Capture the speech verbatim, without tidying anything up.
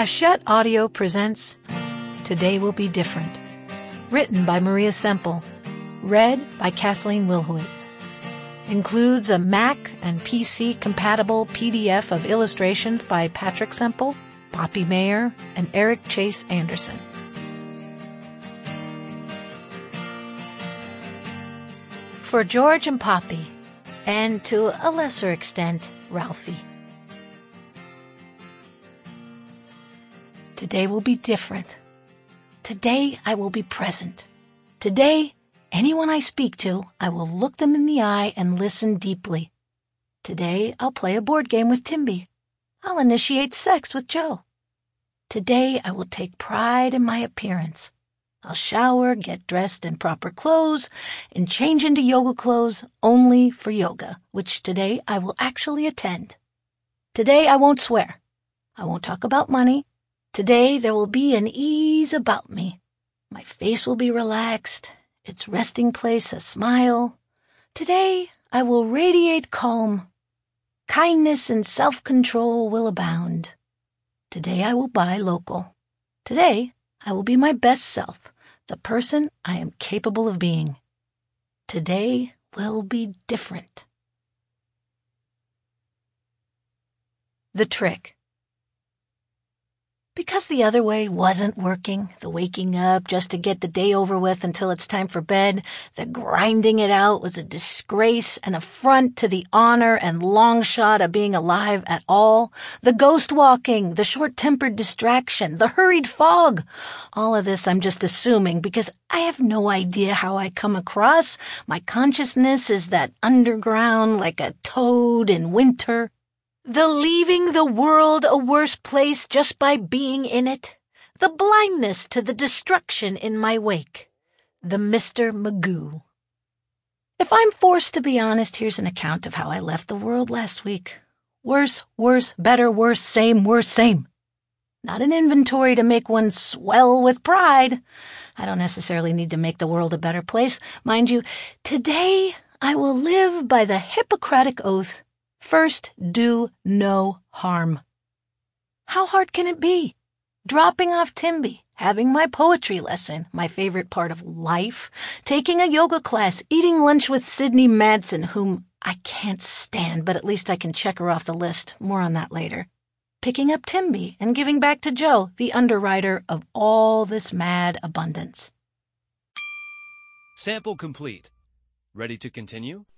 Hachette Audio presents Today Will Be Different. Written by Maria Semple. Read by Kathleen Wilhoit. Includes a Mac and P C compatible P D F of illustrations by Patrick Semple, Poppy Mayer, and Eric Chase Anderson. For George and Poppy, and to a lesser extent, Ralphie. Today will be different. Today I will be present. Today, anyone I speak to, I will look them in the eye and listen deeply. Today I'll play a board game with Timby. I'll initiate sex with Joe. Today I will take pride in my appearance. I'll shower, get dressed in proper clothes, and change into yoga clothes only for yoga, which today I will actually attend. Today I won't swear. I won't talk about money. Today there will be an ease about me. My face will be relaxed, its resting place a smile. Today I will radiate calm. Kindness and self-control will abound. Today I will buy local. Today I will be my best self, the person I am capable of being. Today will be different. The trick. Because the other way wasn't working, the waking up just to get the day over with until it's time for bed, the grinding it out was a disgrace, an affront to the honor and long shot of being alive at all, the ghost walking, the short-tempered distraction, the hurried fog. All of this I'm just assuming because I have no idea how I come across. My consciousness is that underground like a toad in winter. The leaving the world a worse place just by being in it. The blindness to the destruction in my wake. The Mister Magoo. If I'm forced to be honest, here's an account of how I left the world last week. Worse, worse, better, worse, same, worse, same. Not an inventory to make one swell with pride. I don't necessarily need to make the world a better place. Mind you, today I will live by the Hippocratic Oath. First, do no harm. How hard can it be? Dropping off Timby, having my poetry lesson, my favorite part of life, taking a yoga class, eating lunch with Sydney Madsen, whom I can't stand, but at least I can check her off the list. More on that later. Picking up Timby and giving back to Joe, the underwriter of all this mad abundance. Sample complete. Ready to continue?